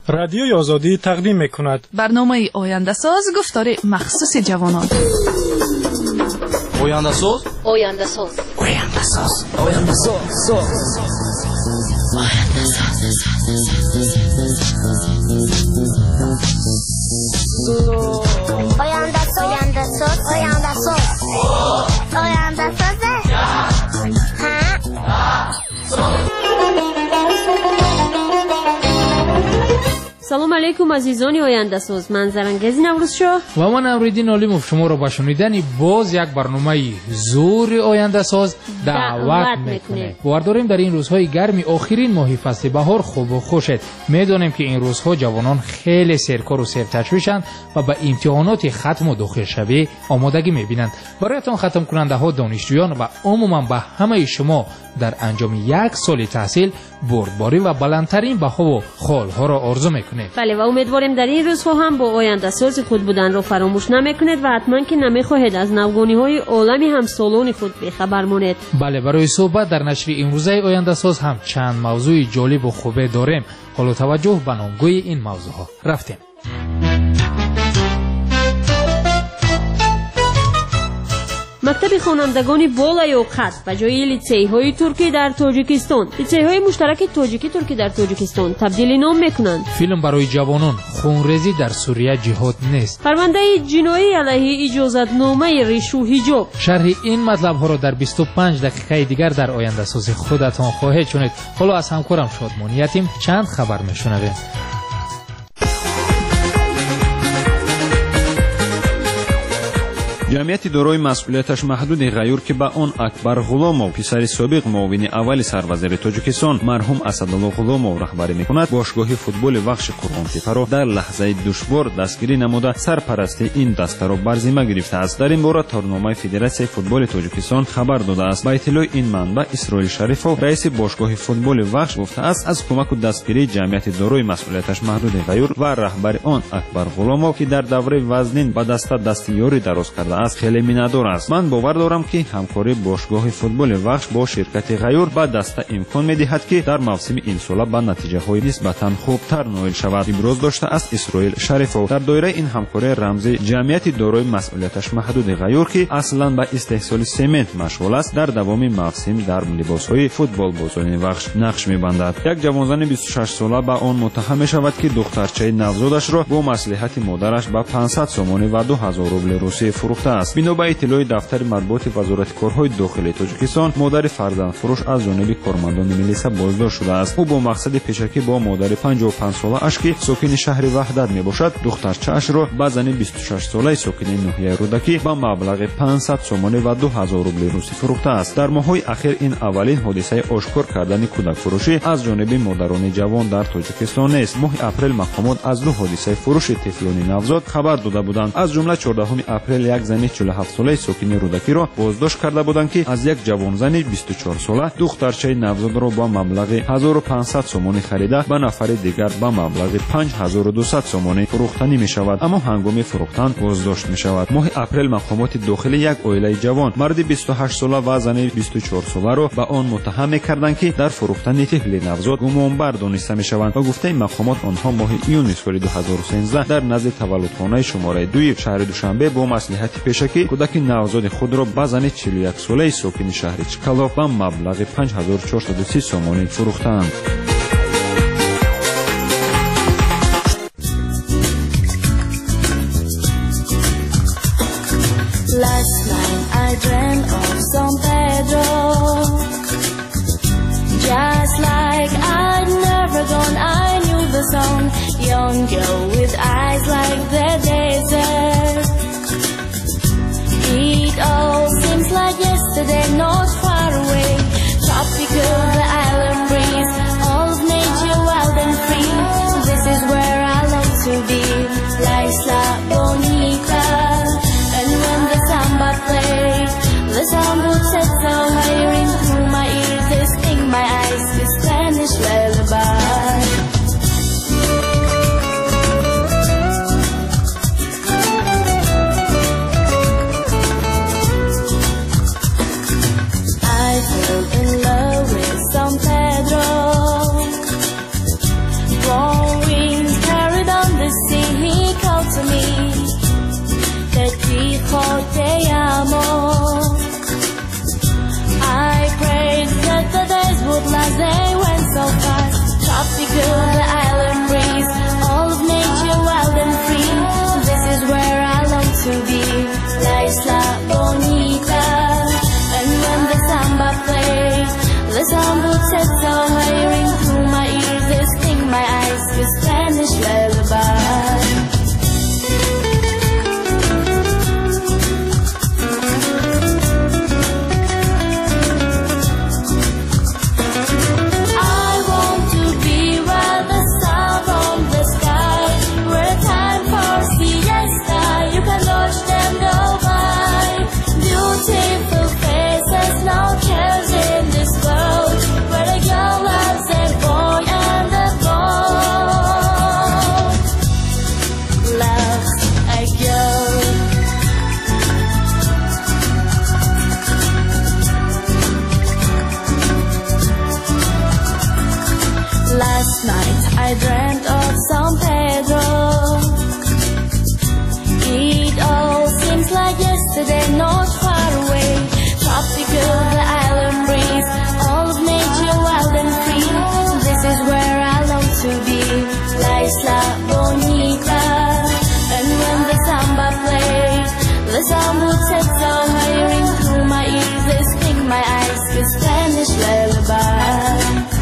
رادیوی آزادی تقدیم می‌کند. برنامه آینده ساز گفتار مخصوص جوانان. آینده ساز. آینده ساز. آینده ساز. آینده ساز. آینده ساز. آینده ساز. آینده ساز. آینده ساز. سلام علیکم عزیزانی آینده ساز. من زرنگزی نوروز شاه و من امریدین علیموف شما را به شنیدن باز یک برنامه زور آینده ساز دعوت میکنه. باور در این روزهای گرمی آخرین ماه فصل بهار خوب و خوشید. میدونیم که این روزها جوانان خیلی سرکار و سرتشویشند و به امتحانات ختم و داخل شوی آمادگی میبینند. برایتان ختم کننده ها، دانشجویان و عموما به همه شما در انجام یک سال تحصیل بردباری و بلندترین بها و خالها را آرزو میکنیم. بله و امیدواریم در این روزها هم با آینده ساز خود بودن را فراموش نمیکنید و حتما که نمیخواهید از نوگانی های عالمی هم سالون خود بخبر مانید. بله، برای صحبت در نشر امروزه آینده ساز هم چند موضوع جالب و خوبه داریم. حالا توجه به نامگوی این موضوع ها. رفتیم. مکتب خوانندگان بالای اوقات و جای لیسه‌های ترکی در تاجیکستان، لیسه‌های مشترک تاجیکی ترکی در تاجیکستان تبدیل نام میکنند. فیلم برای جوانان خونریزی در سوریه جهاد نیست. پرونده جنایی علیه اجازتنامه ریشو حجاب. شرح این مطلب ها را در 25 دقیقه دیگر در آینده ساز خودتان خواهید شنید. حالا از همکارم شادمانیتیم چند خبر میشنویم. جمعیت دارای مسئولیتش محدود غیور که به آن اکبر غلامов پسر سابق معاون اول سروزیر تاجیکستان مرحوم اسدالله غلامov رهبری میکند، باشگاه فوتبال وخش قرغونتپه را در لحظه دشوار دستگیری نموده سرپرستی این دسته را بر ذمه گرفته است. در این باره تورنمه فدراسیای فوتبال تاجیکستان خبر داده است. به اطلاع این منبع اسرائیل شریفov رئیس باشگاه فوتبال وخش گفته است از کمک و دستگیری جمعیت دارای مسئولیتش محدود غیور و رهبر آن اکبر غلامov که در دوره وزنین به دسته دستیاری دراز کرده است خیلی مینادار است. من باور دارم که همکاری باشگاه فوتبال وخش با شرکت غیور به دسته امکان میدهد که در موسم این سال به نتیجه های نسبتا خوبتر نائل شود. ابراز داشته است اسرائیل شریفov. در دایره این همکاری رمزی جمعیت دارای مسئولیتش محدود غیور که اصلا به استحصال سمنت مشغول است در دوام موسم در لباس های فوتبال بازان وخش نقش میبندد. یک جوانزن 26 ساله به آن متهم می شود که دخترچه نوزادش را با مصلحت مادرش به 500 سومانی و 2000 روبل روسی فروخته است. بنا به اطلاع دفتر مربوط وزارت کارهای داخلی تاجیکستان، مادر فرزند فروش از جانب کارمندان میلیسا بازداشت شده است. او با مقصد پیشکی با مادر 55 ساله اش که ساکن شهر وحدت میباشد دخترچه اش را به زن 26 ساله ساکن ناحیه رودکی با مبلغ 500 سومانی و 2000 روبل روسی فروخته است. در ماه‌های اخیر این اولین حادثه آشکار کردن کودک فروشی از جانب مادران جوان در تاجیکستان است. ماه اپریل مقامات از دو حادثه فروش طفلان نوزاد خبر داده بودند. از جمله 14 اپریل یک زن 47 ساله ساکن رودکی را بازداشت کرده بودند که از یک جوانزن 24 ساله دخترچه نوزاد را با مبلغ 1500 سومانی خریده به نفر دیگر با مبلغ 5200 سومانی فروختنی می شود، اما هنگام فروختن بازداشت می شود. ماه اپریل مقامات داخلی یک عائله جوان مرد 28 ساله و زن 24 ساله را به آن متهم کردند که در فروختن طفل نوزاد گمانبر دانسته می شوند و گفته مقامات آنها ماه ایون سال 2013 در نزد تولدخانه شماره 2 شهر دوشنبه با مصلحت پیشکی کودک نوزاد خود را به زن 41 ساله ساکن شهر چکالوف با مبلغ 5430 سومانی فروختند. Last night I dreamt of San Pedro, just like I'd never gone. I knew the sound, young girl with eyes like the desert. It all seems like yesterday, not far away. Tropical, the island breeze, all of nature wild and free. This is where I love to be, La Isla Bonita. And when the samba plays, the sound would set so high, ring through my ears, they sting my eyes, this Spanish lullaby. dreamt of San Pedro. It all seems like yesterday, not far away. Tropical, the island breeze, all of nature wild and free. This is where I long to be, La Isla Bonita. And when the samba plays, the sound would set so high, through my ears, they sting my eyes, the Spanish lullaby.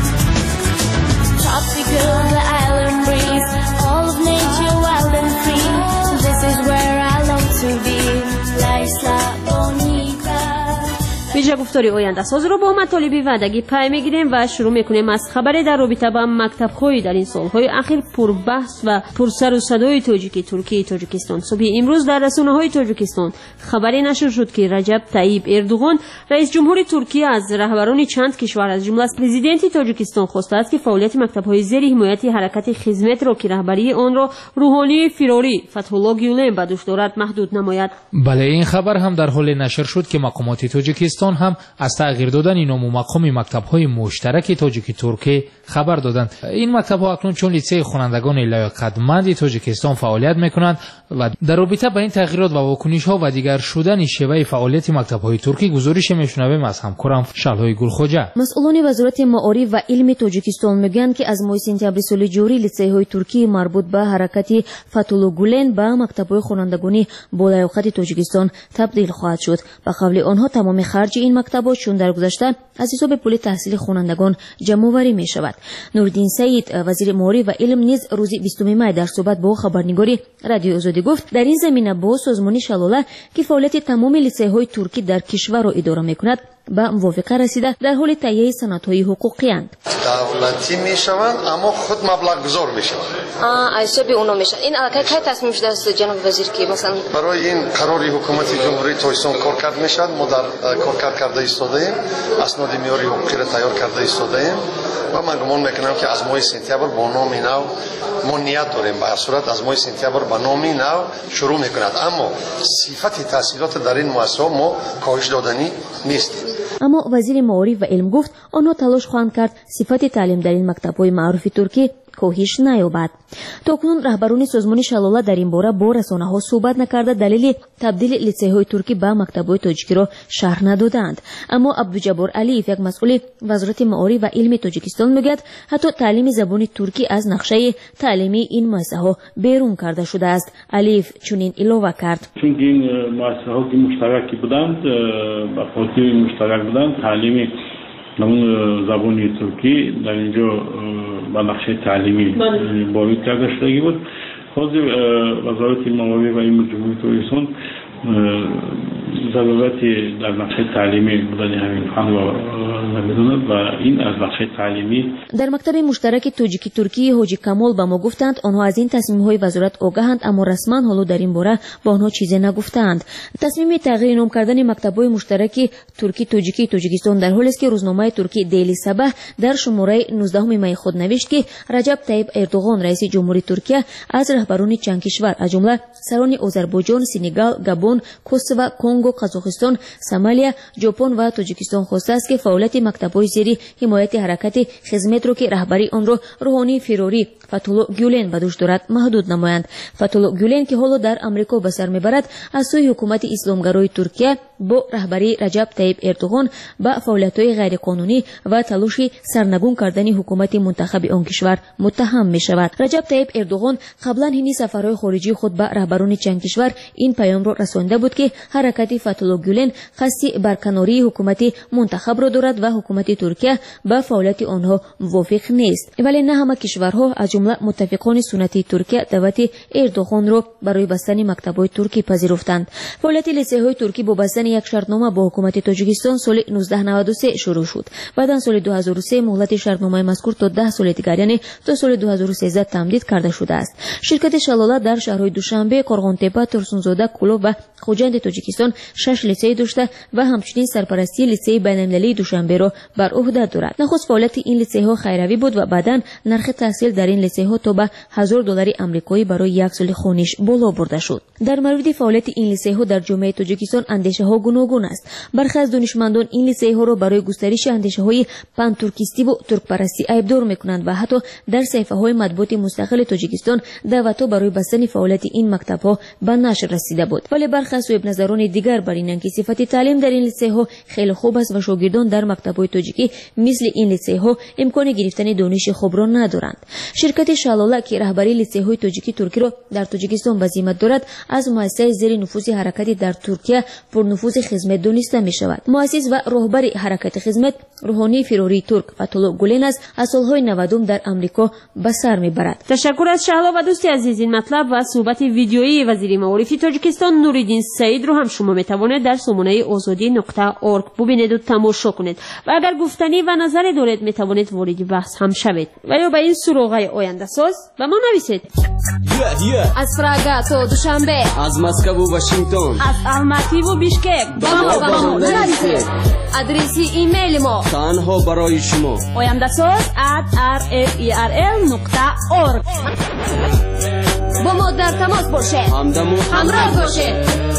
Tropical, the island breeze, all of nature wild and free. This is where I long to be, La Isla Bonita. ویژه گفتاری آینده ساز رو با مطالبی وعدگی پی میگیریم و شروع میکنیم از خبری در رابطه با مکتب خویی در این سالهای اخیر پر بحث و پر سر و صدای تاجیکی ترکیه تاجیکستان. صبح امروز در رسانه‌های تاجیکستان خبری نشر شد که رجب طیب اردوغان رئیس جمهور ترکیه از رهبران چند کشور از جمله پرزیدنت تاجیکستان خواسته است که فعالیت مکتب‌های زیر حمایت حرکت خدمت را که رهبری آن را روحانی فراری فتح‌الله گیولن به دوش دارد محدود نماید. بله، این خبر هم در حال نشر شد که مقامات تاجیکستان هم از تغییر دادن نام و مقام مکتب‌های مشترک تاجیکی ترکیه خبر دادند. این مکتب‌ها اکنون چون لیسه خوانندگان لایق‌مند تاجیکستان فعالیت می‌کنند و در رابطه با این تغییرات و واکنش‌ها و دیگر شدن شیوه فعالیت مکتب‌های ترکی گزارش می‌شنویم از همکارم شلهای گلخوجه. مسئولان وزارت معارف و علم تاجیکستان میگویند که از ماه سپتامبر سال جاری لیسه‌های ترکی مربوط به حرکت فتح‌الله گولن به مکتب‌های خوانندگانی بالایقت تاجیکستان تبدیل خواهد شد. به قول آنها تمام خرج این مکتب‌ها چون در گذشته از حساب پول تحصیل خوانندگان جمع‌آوری می‌شود. نوردین سعید وزیر معارف و علم نیز روز 20 می در صحبت با خبرنگاری رادیو آزادی گفت در این زمینه با سازمان شلاله که فعالیت تمام لیسه‌های ترکی در کشور را اداره می‌کند به موافقه رسیده در حال تهیه سندهای حقوقی اند. دولتی میشوند اما خود مبلغ گذار میشوند. از به اونا میشه. این کی تصمیم شده است جناب وزیر که مثلا برای این قراری حکومت جمهوری تاجیکستان کار کرد میشد. ما در کار کرده ایستاده ایم. اسناد معیاری حقوقی را تیار کرده ایستاده ایم و من گمان میکنم که از ماه سپتامبر با نام نو ما نیت داریم به هر صورت از ماه سپتامبر با نام نو شروع میکند، اما صفت تحصیلات در این مؤسسه ما کاهش دادنی نیست. اما وزیر معارف و علم گفت آنها تلاش خواهند کرد صفت تعلیم در این مکتب‌های معروف ترکی کاهش نیابد. تاکنون رهبران سازمان شلاله در این باره با رسانه‌ها صحبت نکرده دلیل تبدیل لیسه‌های ترکی به مکتب‌های تاجیکی را شرح ندادند. اما عبدالجبار علیف یک مسئول وزارت معارف و علم تاجیکستان میگوید حتی تعلیم زبان ترکی از نقشه تعلیمی این مؤسسه‌ها بیرون کرده شده است. علیف چنین اضافه کرد: چون این مؤسسه‌ها که مشترکی بودند با خاطر مشترک بودند تعلیمی نمون زبانی ترکی در اینجا با نقشه تعلیمی وارد کرده شده بود. خود وزارت معارف و علم جمهوری ترکستان ضرورت در نقشه تعلیمی بودن همین فن را نمی‌داند و این از نقشه تعلیمی. در مکتب مشترک تاجیکی ترکی حاجی کمال به ما گفتند آنها از این تصمیم‌های وزارت آگاهند اما رسما حالا در این باره با آنها چیزی نگفتند. تصمیم تغییر نام کردن مکتب‌های مشترک ترکی تاجیکی تاجیکستان در حالی است که روزنامه ترکی دیلی صبح در شماره 19 می خود نوشت که رجب طیب اردوغان رئیس جمهوری ترکیه از رهبران چند کشور از جمله سران آذربایجان، سنگال، گابون، کوسوو، کنگو، قزاقستان، سومالیا، ژاپن و تاجیکستان خواسته است که فعالیت مکتب‌های زیر حمایت حرکت خدمت را که رهبری آن را روحانی فراری فتح‌الله گیولن به دوش دارد محدود نمایند. فتح‌الله گیولن که حالا در آمریکا به سر میبرد از سوی حکومت اسلامگرای ترکیه با رهبری رجب طیب اردوغان به فعالیت‌های غیرقانونی و تلاش سرنگون کردن حکومت منتخب آن کشور متهم می‌شود. رجب طیب اردوغان قبلا این سفرهای خارجی خود به رهبران چند کشور این پیام را رسانده بود که حرکت فتح‌الله گیولن قصد برکناری حکومت منتخب را دارد و حکومت ترکیه به فعالیت آنها موافق نیست. ولی نه همه کشورها از جمله متفقان سنتی ترکیه دعوت اردوغان را برای بستن مکتب‌های ترکی پذیرفتند. فعالیت لیسه‌های ترکی با بستن یک شرطنامه با حکومت تاجیکستان سال 1993 شروع شد. بعد سال 2003 مهلت شرطنامه مذکور تا 10 سال دیگر یعنی تا سال 2013 تمدید کرده شده است. شرکت شلاله در شهرهای دوشنبه، قرغانتپه، ترسونزاده، کلو و خوجند تاجیکستان 6 لیسه داشته و همچنین سرپرستی لیسه بین‌المللی دوشنبه را بر عهده دارد. نخست فعالیت این لیسه ها خیروی بود و بعداً نرخ تحصیل در این لیسه‌ها تا به $1000 آمریکایی برای یک سال خوانش بالا برده شد. در مورد فعالیت این لیسه‌ها در جامعه تاجیکستان اندیشه‌ها گوناگون است. برخی از دانشمندان این لیسه‌ها را برای گسترش اندیشه‌های پن ترکیستی و ترک پرستی ایبدار می‌کنند و حتی در صفحه‌های مطبوعات مستقل تاجیکستان دعوت‌ها برای بستن فعالیت این مکتب‌ها به نشر رسیده بود. ولی برخی صاحب نظران دیگر بر اینند که صفت تعلیم در این لیسه‌ها خیلی خوب است و شاگردان در مکتب‌های تاجیکی مثل این لیسه‌ها امکان گرفتن دانش خوب را ندارند. شرکت شلاله که رهبری لیسه‌های تاجیکی ترکی را در تاجیکستان به ذمت دارد از مؤسسه زیر نفوذ حرکت در ترکیه پرنفوذ خدمت دانسته می‌شود. مؤسس و راهبر حرکت خدمت روحانی فراری ترک فتولو گولن از سال‌های 90 در آمریکا به سر می‌برد. تشکر از شهلا و دوستی عزیز. این مطلب و صحبت ویدیویی وزیر معارف تاجیکستان نوریدین سعید رو هم شما می‌توانید در سامانه azadi.org ببینید و تماشا کنید و اگر گفتنی و نظری دارید می‌توانید وارد بحث هم شوید. و یا به این سوراخ‌های آینده ساز و ما نویسید. از پراگا تا دوشنبه، از مسکو و واشنگتن، از الماتی و بیشکک با ما نویسید. آدرس ایمیل ما تنها برای شما oyandasaz@rferl.org. با ما در تماس باشید، همراه باشید.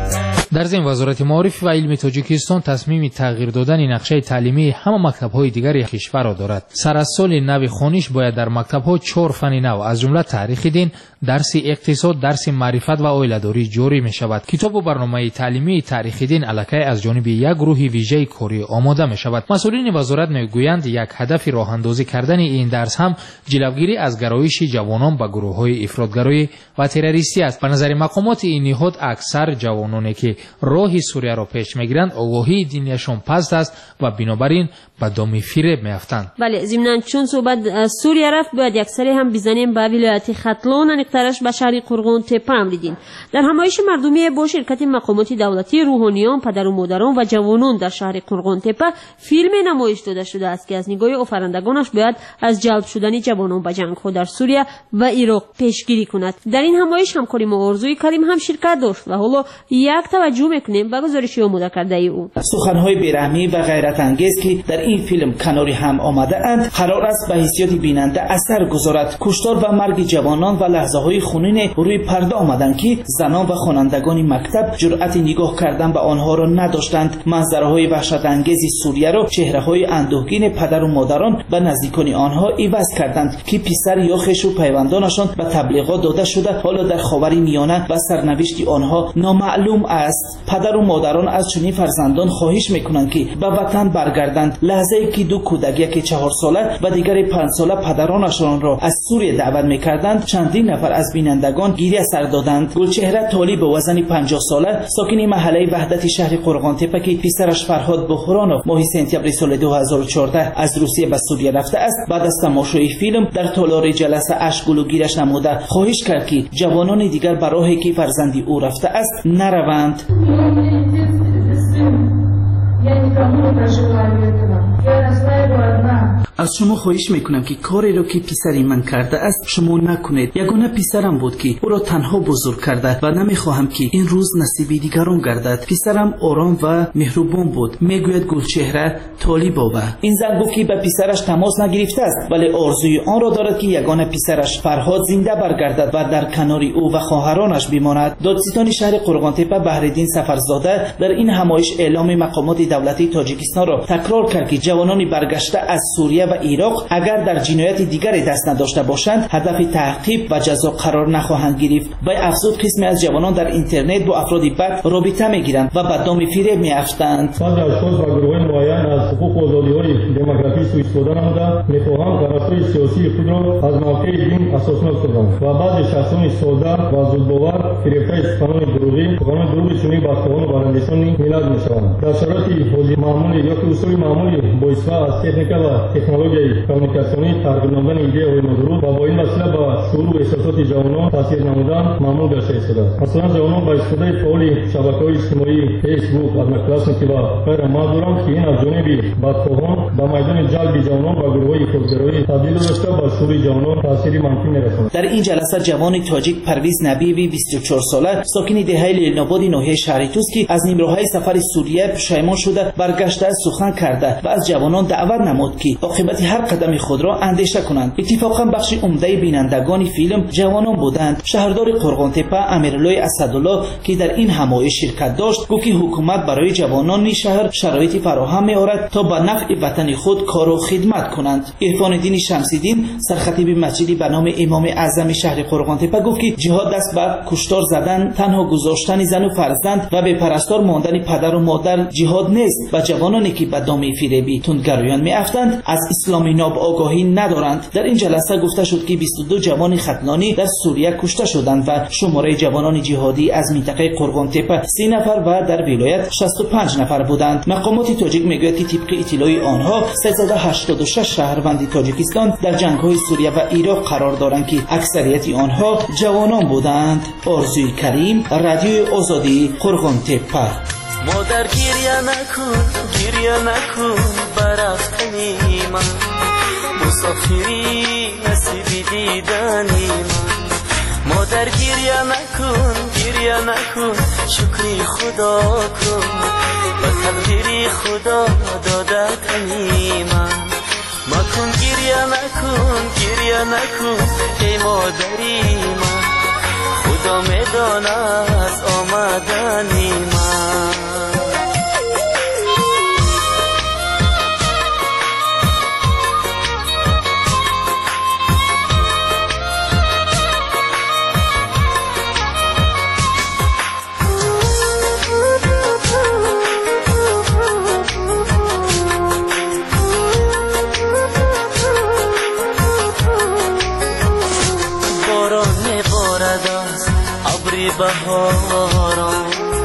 در ضمن وزارت معارف و علم تاجیکستان تصمیم تغییر دادن نقشه تعلیمی همه مکتب‌های دیگر کشور را دارد. سر از سال نو خوانش باید در مکتب‌ها 4 فن نو از جمله تاریخ دین، درس اقتصاد، درس معرفت و عائله‌داری جاری می‌شود. کتاب و برنامه تعلیمی تاریخ دین الکی از جانب یک گروه ویژه کاری آماده می‌شود. مسئولین وزارت می‌گویند یک هدف راه‌اندازی کردن این درس هم جلوگیری از گرایش جوانان به گروه‌های افراطگرایی و تروریستی است. به نظر مقامات این نهاد اکثر جوانانی که راه سوریه را پیش میگیرند آگاهی دینیشان پست است و بنابراین به دام فریب میافتند. بله، ضمناً چون صحبت سوریه رفت باید یک سری هم بزنیم به ولایت ختلون نقطه‌اش به شهر قرغون تپه امریدین. در همایش مردمی با شرکت مقامات دولتی، روحانیان، پدر و مادران و جوانان در شهر قرغون تپه فیلم نمایش داده شده است که از نگاه آفرندگانش باید از جلب شدن جوانان به جنگ‌ها در سوریه و عراق پیشگیری کند. در این همایش همکاری ما آرزوی کریم هم شرکت داشت و حالا یک توجه میکنیم به گزارشی آماده کرده او. سخن‌های بی‌رحمی و غیرت انگیز که در این فیلم کناری هم آمده اند قرار است به حیثیت بیننده اثر گذارد. کشتار و مرگ جوانان و لحظه‌های خونین روی پرده آمدند که زنان و خوانندگان مکتب جرأت نگاه کردن به آنها را نداشتند. منظره‌های وحشت انگیز سوریه را چهره‌های اندوهگین پدر و مادران و نزدیکان آنها عوض کردند که پسر یا خویش و پیوندانشان به تبلیغات داده شده حالا در خاورمیانه و سرنوشت آنها نامعلوم است. پدر و مادران از چنین فرزندان خواهش میکنند که به وطن برگردند. لحظه‌ای که دو کودک، یکی 4 ساله و دیگری 5 ساله پدرانشان را از سوریه دعوت میکردند، چندین نفر از بینندگان گریه سر دادند. گلچهره طالب وزن 50 ساله ساکن محله وحدت شهر قرغون تپه که پسرش فرهاد بحرانوف ماه سپتامبر سال 2014 از روسیه به سوریه رفته است، بعد از تماشای فیلم در تالار جلسه اشک و گیرش نموده خواهش کرد که جوانان دیگر به راهی که فرزندی او رفته است نروند. از شما خواهش میکنم که کاری را که پسری من کرده است شما نکنید. یگانه پسرم بود که او را تنها بزرگ کرده و نمیخواهم که این روز نصیب دیگران گردد. پسرم آرام و مهربان بود، میگوید گلچهره طالباوه. این زن گفت که به پسرش تماس نگرفته است ولی آرزوی آن را دارد که یگانه پسرش فرهاد زنده برگردد و در کنار او و خواهرانش بماند. دادستان شهر قرغون تپه بهرالدین سفرزاده در این همایش اعلام مقامات دولتی تاجیکستان را تکرار کرد که جوانان برگشته از سوریه و عراق اگر در جنایت دیگری دست نداشته باشند هدف تعقیب و جزا قرار نخواهند گرفت. و افزود قسمی از جوانان در اینترنت با افراد بد رابطه میگیرند و به دام فریب میافتند. بعضی اشخاص و گروه‌های معین از حقوق و آزادی‌های دموکراتیک سوء استفاده نموده می‌خواهند طرفدارای سیاسی خود را از موقع دین اساسناس کنند و بعضی شخصان ساده و زودباور فریب‌های سخنان دروغی چنین بدخواهان و برندشان ملت می‌شوند. در شرایط حاضر معمولی یا که اصول معمولی با استفاده از تکنیک و تکنولوژی کمیونیکاسیونی ترغیب نمودن ایده نادرست و با این وسیله به شعور و احساسات جوانان تاثیر نمودن معمول گشته است. مثلا جوانان با استفاده فعال شبکه‌های اجتماعی فیسبوک و مکلاسنکی و غیره معذورند که این از جانب بدخواهان ба майдони ҷалби ҷавонон ва гурӯҳҳои худгироӣ табдил дошта ба шуъури ҷавонон таъсири манфӣ мерасонад. در این جلسه جوان تاجیک پرویز نبیوی 24 ساله ساکن دهه لیل‌آباد ناحیه شهر توس که از نیمه‌های سفر سوریه پشیمان شده برگشته سخن کرده و از جوانان دعوت نمود که عاقبت هر قدم خود را اندیشه کنند. اتفاقا بخش عمده بینندگان فیلم جوانان بودند. شهردار قرغانتپه امیرالله اسدالله که در این همایش شرکت داشت گفت که حکومت برای جوانان شهر شرایط فراهم می‌آورد تا به نفع وطن خود کار و خدمت کنند. عرفان الدین شمس‌الدین سرخطیب مسجدی به نام امام اعظم شهر قرغانتپه گفت که جهاد دست به کشتار زدن، تنها گذاشتن زن و فرزند و به پرستار ماندن پدر و مادر جهاد نیست و جوانانی که به دام فریبی تندگرایان می‌افتند از اسلام ناب آگاهی ندارند. در این جلسه گفته شد که 22 جوان ختلانی در سوریه کشته شدند و شماره جوانان جهادی از منطقه قرغانتپه 30 نفر و در ولایت 65 نفر بودند. مقامات تاجیک میگوید که طبق اطلاع آنها 386 شهروند تاجیکستان در جنگ‌های سوریه و عراق قرار دارند که اکثریت آنها جوانان بودند. آرزوی کریم، رادیوی آزادی، قرغانتپه. مادر گریه نکن برفتنی من، مسافری نصیب دیدنی من. مادر گریه نکن شکری خدا کن، به تقدیری خدا داده تنی من. مکن گریه نکن ای مادری من، خدا میداند از آمدنی من. بهاران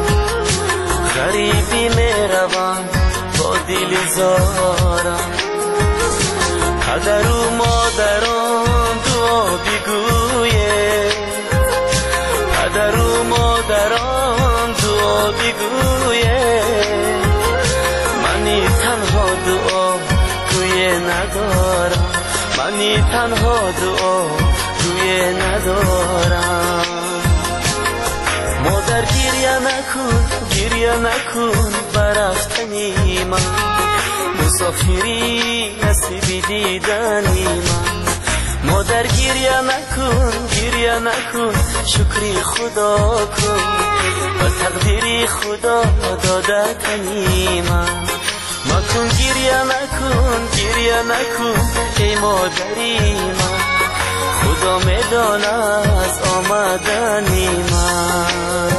غریبی میروم با دل زارم، پدر و مادران دعا بگویه، پدر و مادران دعا بگویه. منی تنها دعا توی ندارم، منی تنها دعا توی ندارم. مادر گریه نکن برفتنی من، مسافری نصیب دیدنی من. مادر گریه نکن شکری خدا کن، و تقدیری خدا داده تنی من. مکن گریه نکن ای مادری من، خدا میداند از آمدنی من.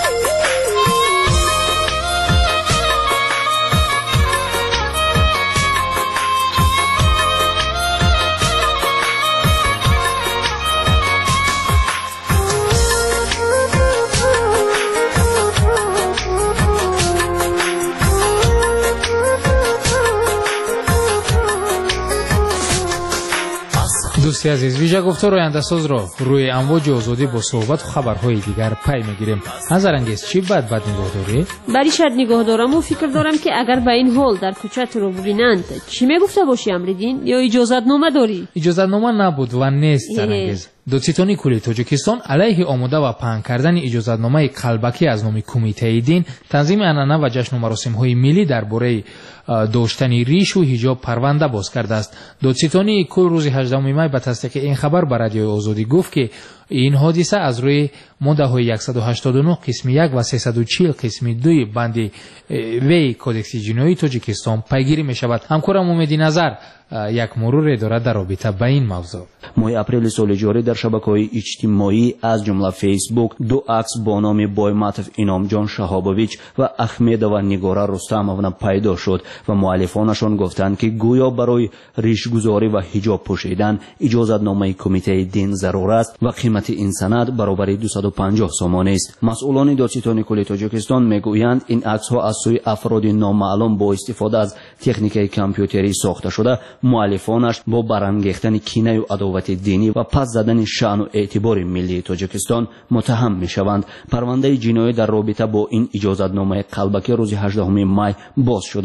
دوستی عزیز، ویژه گفتار آینده‌ساز را روی امواج آزادی با صحبت و خبرهای دیگر پی میگیریم. نظرانگیز چی بد نگاه داری؟ بری شاید نگاه دارم و فکر دارم که اگر به این حال در کوچه تو رو ببینند چی میگفته باشی امردین؟ یا اجازت نامه داری؟ اجازت نامه نبود و نیست زرانگیز. دادستانی کل تاجیکستان علیه آماده و پهن کردن اجازتنامه قلبکی از نام کمیته دین، تنظیم عنعنه و جشن و مراسم‌های ملی درباره داشتن ریش و حجاب پرونده باز کرده است. دادستانی کل روز 18 می به تصدیق این خبر به رادیوی آزادی گفت که این حادثه از روی ماده‌های 189 قسم 1 و 340 قسم 2 بند وی کودکس جنایی تاجیکستان پیگیری می شود. همکارم امید نظر یک مرور دارد در رابطه با این موضوع. ماه اپریل سال جاری در شبکه‌های اجتماعی از جمله فیسبوک دو عکس با نام بایماتف انعامجان شهابویچ و احمدова نگاره رستمовна پیدا شد و مؤلفانشان گفتند که گویا برای ریشگذاری و حجاب پوشیدن اجازتنامه کمیته دین ضرور است و قیمت این سند برابر 250 سومانی است. مسئولان دادستانی کل تاجیکستان میگویند این عکس‌ها از سوی افراد نامعلوم با استفاده از تکنیک کامپیوتری ساخته شده. مؤلفانش با برانگیختن کینه و عداوت دینی و پس زدن شأن و اعتبار ملی تاجیکستان متهم میشوند. پرونده جنایی در رابطه با این اجازتنامه قلبکی روز 18 می باز شده است و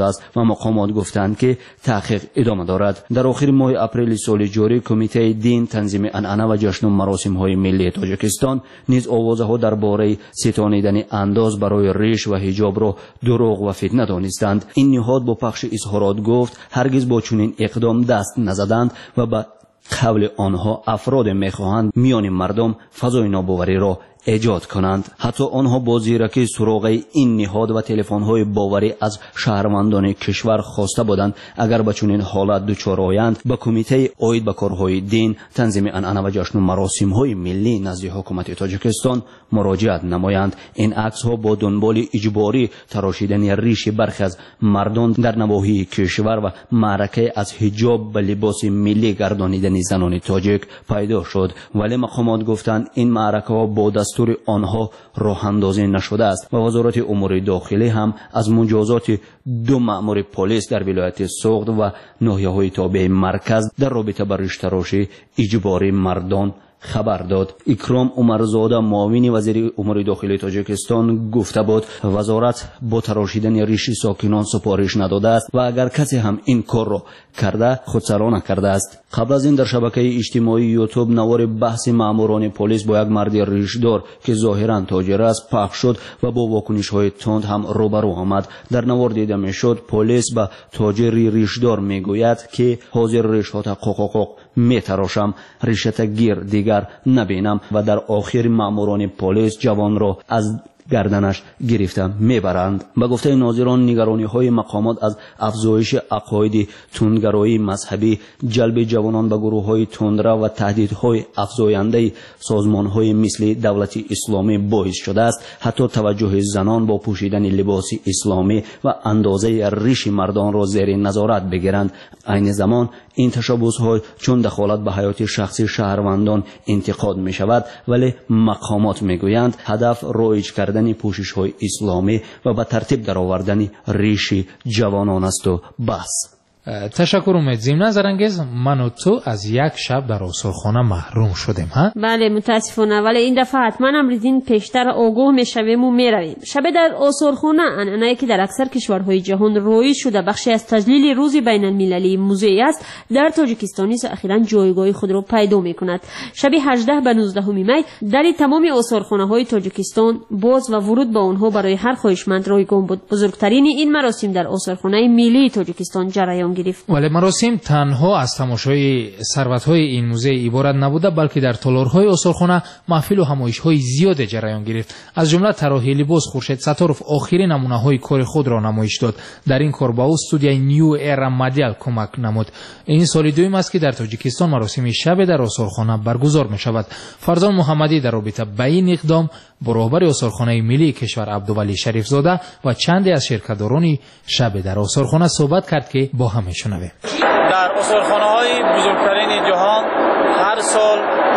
و مقامات گفتند که تحقیق ادامه دارد. در آخر ماه اپریل سال جاری کمیته دین، تنظیم عنعنه و جشن و مراسم های ملی تاجیکستان نیز آوازها درباره ستانیدن انداز برای ریش و حجاب را دروغ و فتنه دانستند. این نهاد با پخش اظهارات گفت هرگز با چنین اقدام دست نزدند و به قول آنها افراد میخواهند میان مردم فضای ناباوری را ایجاد کنند. حتی آنها با زیرکی سراغ این نهاد و تلفن‌های باوری از شهروندان کشور خواسته بودند اگر به چنین حالت دچار آیند به کمیته عاید به کارهای دین، تنظیم عنعنه و جشن و مراسم‌های ملی نزد حکومت تاجیکستان مراجعت نمایند. این عکس‌ها با دنبال اجباری تراشیدن ریش برخی از مردان در نواحی کشور و معرکه از حجاب به لباس ملی گردانیدن زنان تاجیک پیدا شد، ولی مقامات گفتند این معرکه‌ها با دستور آنها راه اندازی نشده است و وزارت امور داخلی هم از مجازات 2 مأمور پلیس در ولایت سوغد و ناحیه‌های تابع مرکز در رابطه با ریش تراشی اجباری مردان خبر داد. اکرام عمرزاده معاون وزیر امور داخلی تاجیکستان گفته بود وزارت با تراشیدن ریش ساکنان سپارش نداده است و اگر کسی هم این کار را کرده خودسرانه کرده است. قبل از این در شبکه اجتماعی یوتیوب نوار بحث ماموران پلیس با یک مرد ریشدار که ظاهرا تاجر است پخش شد و با واکنش‌های تند هم روبرو آمد. در نوار دیده میشد پلیس به تاجری ریشدار میگوید که حاضر ریش‌هات قوق میتراشم، ریشت گیر دیگر نبینم و در آخر ماموران پلیس جوان را از گردنش گرفته میبرند. به گفته ناظران نگرانی های مقامات از افزایش عقاید تندگرایی مذهبی، جلب جوانان به گروه های تندرو و تهدیدهای افزاینده سازمان های مثل دولت اسلامی باعث شده است حتی توجه زنان با پوشیدن لباس اسلامی و اندازه ریش مردان را زیر نظارت بگیرند. عین زمان این تشبس‌ها چون دخالت به حیات شخصی شهروندان انتقاد می شود، ولی مقامات می گویند هدف رایج کردن پوشش‌های اسلامی و به ترتیب درآوردن ریش جوانان است و بس. تشکر امید. ضمن زرانگیز من و تو از یک شب در آثارخانه محروم شدیم ها؟ بله متاسفانه، ولی این دفعه حتما امریدین پیشتر آگاه میشویم و میرویم. شب در آثارخانه عنعنه‌ای که در اکثر کشورهای جهان رایج شده بخشی از تجلیل روز بین المللی موزه است، در تاجیکستان نیز اخیراً جایگاه خود را پیدا میکند. شب 18 به 19 می در تمام آثارخانه‌های تاجیکستان باز و ورود به آنها برای هر خواهشمند رایگان بود. بزرگترین این مراسم در آثارخانه ملی تاجیکستان جریان گرفت. ولی مراسم تنها از تماشای ثروت‌های این موزه عبارت نبوده، بلکه در تالارهای آثارخانه محفل و همایش‌های زیاد جریان گرفت. از جمله طراحی لباس خورشید ستارف آخرین نمونه‌های کار خود را نمایش داد. در این کار با استودیوی نیو ایرا مدل کمک نمود. این سال دوم است که در تاجیکستان مراسم شب در آثارخانه برگزار می‌شود. فرزان محمدی در رابطه با این اقدام با رهبر آثارخانه ملی کشور عبدولی شریف زاده و چندی از شرکت‌داران شب در آثارخانه صحبت کرد که با هم میشنویم. در آثارخانه‌های بزرگترین جهان هر سال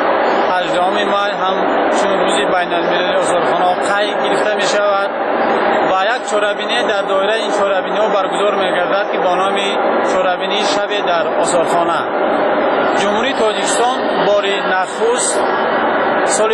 18 می همچون روز بین المللی آثارخانه قید گرفته می شود و یک چورابینی در دایره این چورابینی برگزار می گردد که با نام چورابینی شب در آثارخانه. جمهوری تاجیکستان بار نخست سال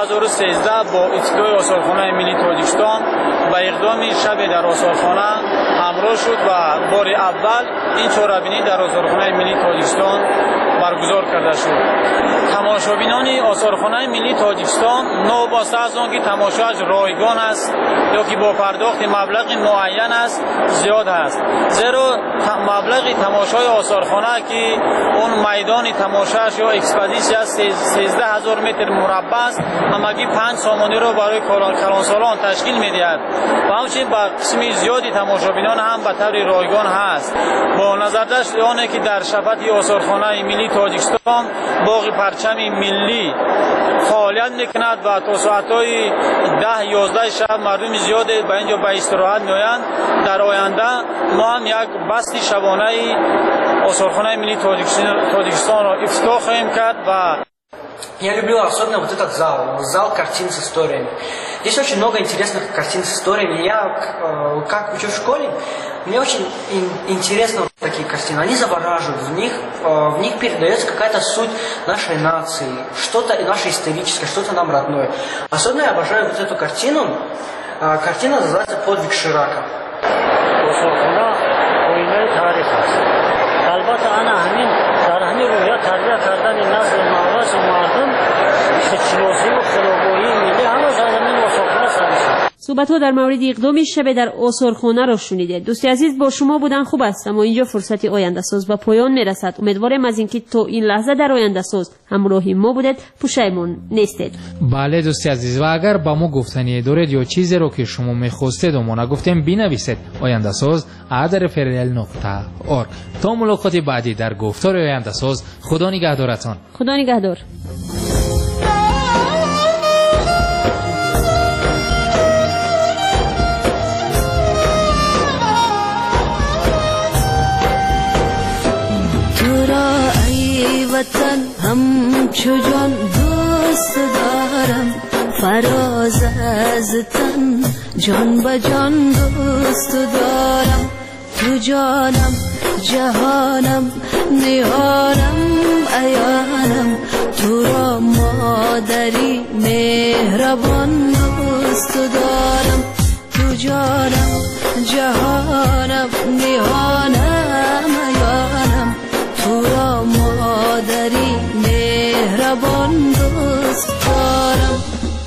2013 با ابتدای آثارخانه ملی تاجیکستان با اقدام شب در آثارخانه همراه شد و بار اول این چورابینی در آثارخانه ملی تاجیکستان برگزار کرده شد. تماشابینان آثارخانه ملی تاجیکستان نوبسته از آنکه تماشاش رایگان است یا که با پرداخت مبلغ معین است زیاد است، زیرا مبلغ تماشای آثارخانه که اون میدان تماشاش یا اکسپوزیسیون است 13000 متر مربع است، همگی 5 سامانه را برای کلانسالان تشکیل می‌دهد و همچنین با قسم زیادی تماشابینان هم به طور رایگان هست. با نظر داشت آنه که در شبکه آثارخانه ملی تاجیکستان باغ پرچم ملی فعالیت میکند و تا ساعت‌های 10-11 شب مردم زیاد به اینجا به استراحت میآیند. در آینده ما هم یک بستی شبانه آثارخانه ملی تاجیکستان را افتتاح خواهیم کرد و Я люблю особенно вот этот зал картин с историями. Здесь очень много интересных картин с историями. Я, как учу в школе, мне очень интересны вот такие картины. Они завораживают, в них передается какая-то суть нашей нации, что-то наше историческое, что-то нам родное. Особенно я обожаю вот эту картину. Картина называется «Подвиг Ширака». جمله تاریخ است. البته انا همین در همین رویا تربیت کردن نسل مغرس مردم خودشناسی و خودآگاهی ملی همه در همین آثارخانه سرشت. صحبت‌ها در مورد اقدام شب در آثارخانه را شنیده. دوستی عزیز با شما بودن خوب است، اما اینجا فرصت آینده ساز به پایان میرسد. امیدوارم از اینکه تا این لحظه در آینده ساز همراهی ما بودید پشیمون نیستید. بله دوستی عزیز، و اگر با ما گفتنی دارید یا چیزی رو که شما میخواستید و ما نگفتیم بنویسید آینده ساز @frl.org. تا ملاقات بعدی در گفتار آینده ساز، خدا نگهدارتان. خدا نگهدار. وطن همچو جان دوست دارم، فراز از تن جان به جان دوست دارم. تو جانم جهانم نهانم عیانم، تو را مادری مهربان دوست دارم. تو جانم جهانم نهانم عیانم، تو را مادری مهربان دوست دارم.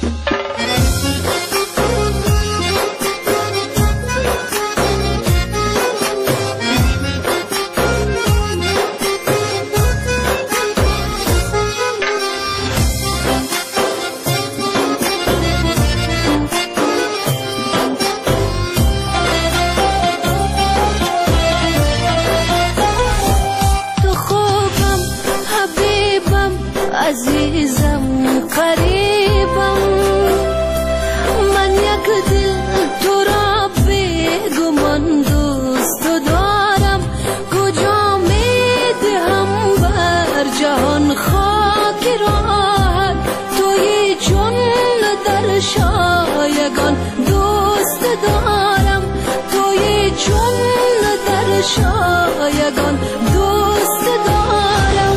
عزیزم قریبم، من یک دل تو را بیگمان دوست دارم. کجا میدهم بر جهان خاک راحت، توی چون در شایگان دوست دارم. توی چون در شایگان دوست دارم.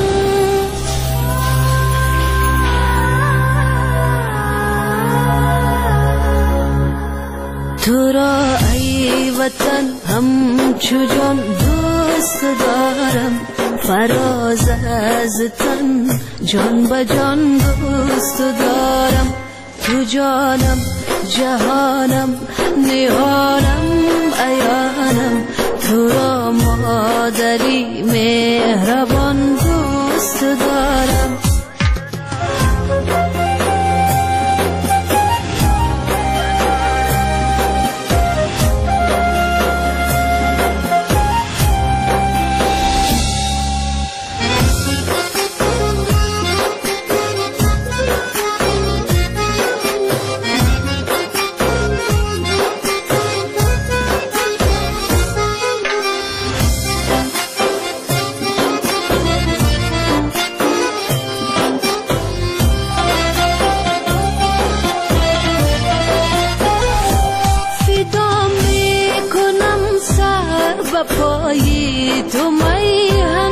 تو را ای وطن همچو جان دوست دارم، فراز از تن جان به جان دوست دارم. تو جانم جهانم نهانم عیانم، تو را مادری مهربان دوست دارم. پایی تو میهن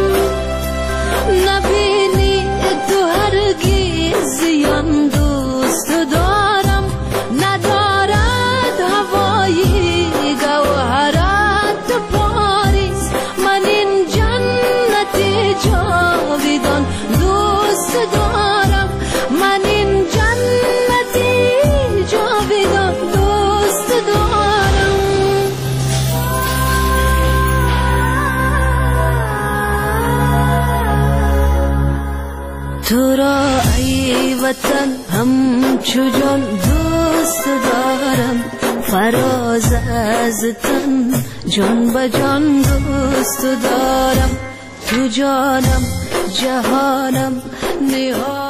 نبینی تو هرگز زیان دوست دارم. ندارد هوایی گوهرت پاریس، من این جنت جاویدان دوست دارم. من این جنت جاویدان دوست دارم. تو را ای وطن همچو جان دوست دارم، فراز از تن جان به جان دوست دارم. تو جانم جهانم نهانم